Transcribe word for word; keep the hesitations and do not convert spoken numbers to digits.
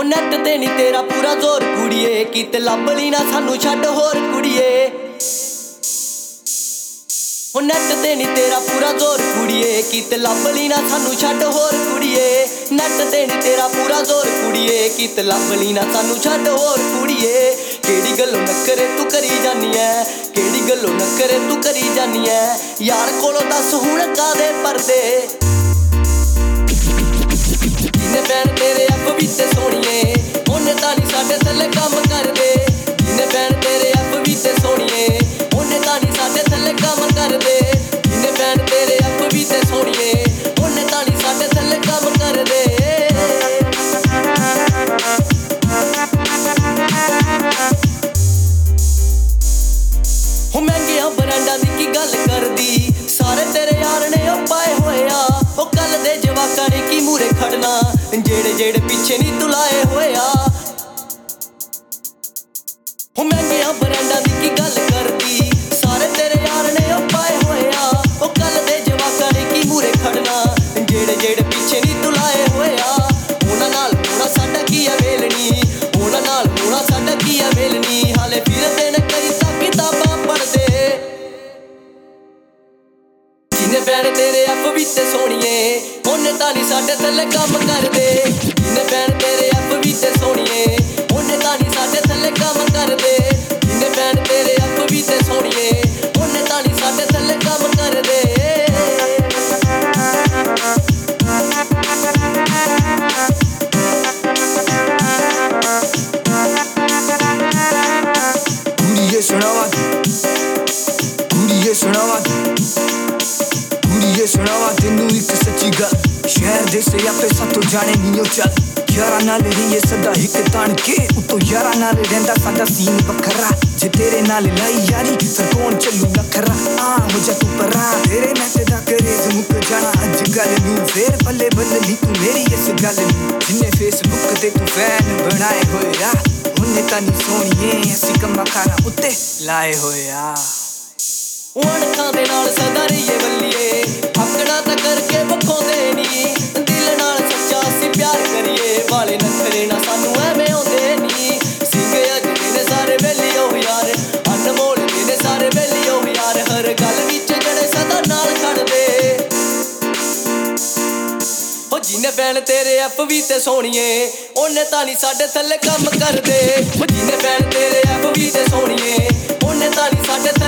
Net ਤੇ ਨੀ ਤੇਰਾ ਪੂਰਾ ਜ਼ੋਰ ਕੁੜੀਏ, ਕਿਤੇ ਲੱਭ ਲਈ ਨਾ ਸਾਨੂੰ ਛੱਡ ਹੋਰ ਕੁੜੀਏ। ਹੋ ਨੈਟ ਤੇ ਨੀ ਤੇਰਾ ਪੂਰਾ ਜ਼ੋਰ ਕੁੜੀਏ, ਕਿਤੇ ਲੱਭ ਲਈ ਨਾ ਸਾਨੂੰ ਛੱਡ ਹੋਰ ਕੁੜੀਏ। ਨੈਟ ਤੇ ਨੀ ਤੇਰਾ ਪੂਰਾ ਜ਼ੋਰ ਕੁੜੀਏ, ਕਿਤੇ ਲੱਭ ਲਈ ਨਾ ਸਾਨੂੰ ਛੱਡ ਹੋਰ ਕੁੜੀਏ। ਕਿਹੜੀ ਗੱਲੋਂ ਨੱਕਰੇ ਤੂੰ ਕਰੀ ਜਾਨੀ ਐ, ਕਿਹੜੀ ਗੱਲੋਂ ਨੱਕਰੇ ਤੂੰ ਕਰੀ ਜਾਨੀ ਐ, ਯਾਰ ਕੋਲੋਂ ਦੱਸ ਹੁਣ ਕਾਦੇ ਪਰਦੇ। ਜਿੰਨੇ ਭੈਣ ਤੇਰੇ ਐਫ ਵੀ ਤੇ ਸੋਹਣੀਏ, ਉਹਨੇ ਤਾਂ ਨੀ ਸਾਡੇ ਥੱਲੇ ਕੰਮ ਕਰਦੇ। ਜਿੰਨੇ ਭੈਣ ਤੇਰੇ ਐਫ ਵੀ ਤੇ ਸੋਹਣੀਏ, ਉਹਨੇ ਤਾਂ ਨੀ ਸਾਡੇ ਥੱਲੇ ਕੰਮ ਕਰਦੇ। ਜਿੰਨੇ ਭੈਣ ਤੇਰੇ ਐਫ ਵੀ ਤੇ ਸੋਹਣੀਏ, ਉਹਨੇ ਤਾਂ ਨੀ ਸਾਡੇ ਥੱਲੇ ਕੰਮ ਕਰਦੇ। ਹੋ ਮਹਿੰਗੀਆਂ ਬ੍ਰਾਂਡਾਂ ਦੀ ਕੀ ਗੱਲ ਕਰਦੀ, ਸਾਰੇ ਤੇਰੇ ਯਾਰ ਨੇ ਉਹ ਪਾਏ ਹੋਏ ਆ। ਉਹ ਕੱਲ ਦੇ ਜਵਾਕਾਂ ਨੇ ਕੀ ਮੂਹਰੇ ਖੜਨਾ, ਜਿਹੜੇ ਜਿਹੜੇ ਪਿੱਛੇ ਨੀ ਤੂੰ ਲਾਏ ਹੋਏ ਆ। ਹੋ ਮਹਿੰਗੀਆਂ ਬ੍ਰਾਂਡਾਂ ਦੀ ਕੀ ਗੱਲ ਕਰਦੀ, ਸਾਰੇ ਤੇਰੇ ਯਾਰ ਨੇ ਉਹ ਪਾਏ ਹੋਏ ਆ। ਉਹ ਕੱਲ ਦੇ ਜਵਾਕਾਂ ਨੇ ਕੀ ਮੂਹਰੇ ਖੜਨਾ, ਜਿਹੜੇ ਜਿਹੜੇ ਪਿੱਛੇ ਨੀ ਤੂੰ ਲਾਏ ਹੋਏ ਆ। ਉਹਨਾਂ ਨਾਲ ਹੋਣਾ ਸਾਡਾ ਕੀ ਆ ਵੇਲਣੀ, ਉਹਨਾਂ ਨਾਲ ਹੋਣਾ ਸਾਡਾ ਕੀ ਆ ਵੇਲਣੀ। ਹਾਲੇ ਫਿਰਦੇ ਨੇ ਕਈ ਤਾਂ ਕਿਤਾਬਾਂ ਪੜ੍ਹਦੇ। ਜਿੰਨੇ ਭੈਣ ਤੇਰੇ ਐਫ ਵੀ ਤੇ ਸੋਹਣੀਏ, ਉਹਨੇ ਤਾਂ ਨੀ ਸਾਡੇ ਥੱਲੇ ਕੰਮ ਕਰਦੇ। ਜਿੰਨੇ ਭੈਣ ਤੇਰੇ ਐਫ ਵੀ ਤੇ ਸੋਹਣੀਏ, ਉਹਨੇ ਤਾਂ ਨੀ ਸਾਡੇ ਥੱਲੇ ਕੰਮ ਕਰਦੇ। ਜਿੰਨੇ ਭੈਣ ਤੇਰੇ ਐਫ ਵੀ ਤੇ ਸੋਹਣੀਏ, ਉਹਨੇ ਤਾਂ ਨੀ ਸਾਡੇ ਥੱਲੇ ਕੰਮ ਕਰਦੇ। ਕੁੜੀਏ ਸੁਣਾਵਾ ਕੁੜੀਏ ਸੁਣਾਵਾ ਕੁੜੀਏ ਸੁਣਾਵਾ ਤੈਨੂੰ ਇੱਕ ਸੱਚੀ ਗੱਲ, ਸ਼ਹਿਰ ਦੇ ਸਿਆਪੇ ਸਾਤੋਂ ਜਾਣੇ ਨੀ ਉਹ ਚੱਲ। ਯਾਰਾਂ ਨਾਲ ਰਹੀਏ ਸਦਾ ਇੱਕ ਤਣ ਕੇ, ਉਤੋਂ ਯਾਰਾਂ ਨਾਲ ਰਹਿੰਦਾ ਸਾਡਾ ਸੀਨ ਵੱਖਰਾ। ਜੇ ਤੇਰੇ ਨਾਲ ਲਾਈ ਯਾਰੀ ਫਿਰ ਕੌਣ ਚੱਲੂ ਨਖਰਾ। ਆ ਹੋ ਜਾ ਤੂੰ ਪਰਾਂ, ਤੇਰੇ ਨੈਟ ਦਾ ਕਰੇਜ਼ ਮੁੱਕ ਜਾਣਾ ਅੱਜ ਕੱਲ ਨੂੰ। ਫੇਰ ਬੱਲੇ ਬੱਲੇ ਨੀ ਤੂੰ ਮੇਰੀ ਇਸ ਗੱਲ ਨੂੰ। ਜਿੰਨੇ ਫੇਸਬੁੱਕ ਤੇ ਤੂੰ ਫੈਨ ਬਣਾਏ ਹੋਏ ਆ, ਉਹਨੇ ਤਾਂ ਨੀ ਸੋਹਣੀਏ ਅਸੀਂ ਕੰਮਾਂ ਕਾਰਾਂ ਉੱਤੇ ਲਾਏ ਹੋਏ ਆ। ਅਣਖਾਂ ਦੇ ਨਾਲ ਸਦਾ ਰਹੀਏ ਬੱਲੀਏ, ਆਪਣਾ ਤਾਂ ਕਰਕੇ ਵਿਖਾਉਂਦੇ ਨੀ। ਦਿਲ ਨਾਲ ਸੱਚਾ ਅਸੀਂ ਪਿਆਰ ਕਰੀਏ, ਵਾਲੇ ਨਖਰੇ ਨਾ ਸਾਨੂੰ ਐਵੇਂ ਆਉਂਦੇ ਨੀ। ਸਿੰਘ ਅਜਦੇ ਨੇ ਸਾਰੇ ਵੇਲੀ ਉਹ ਯਾਰ, ਅਨਮੋਲ ਦੇ ਨੇ ਸਾਰੇ ਵੇਲੀ ਉਹ ਯਾਰ। ਹਰ ਗੱਲ ਵਿੱਚ ਜਿਹੜੇ ਸਦਾ ਨਾਲ ਖੜਦੇ। ਹੋ ਜਿੰਨੇ ਭੈਣ ਤੇਰੇ ਐਫ ਵੀ ਤੇ ਸੋਹਣੀਏ, ਉਹਨੇ ਤਾਂ ਨੀ ਸਾਡੇ ਥੱਲੇ ਕੰਮ ਕਰਦੇ। ਹੋ ਜਿੰਨੇ ਭੈਣ ਤੇਰੇ ਐਫ ਵੀ ਤੇ ਸੋਹਣੀਏ, ਉਹਨੇ ਤਾਂ ਨੀ ਸਾਡੇ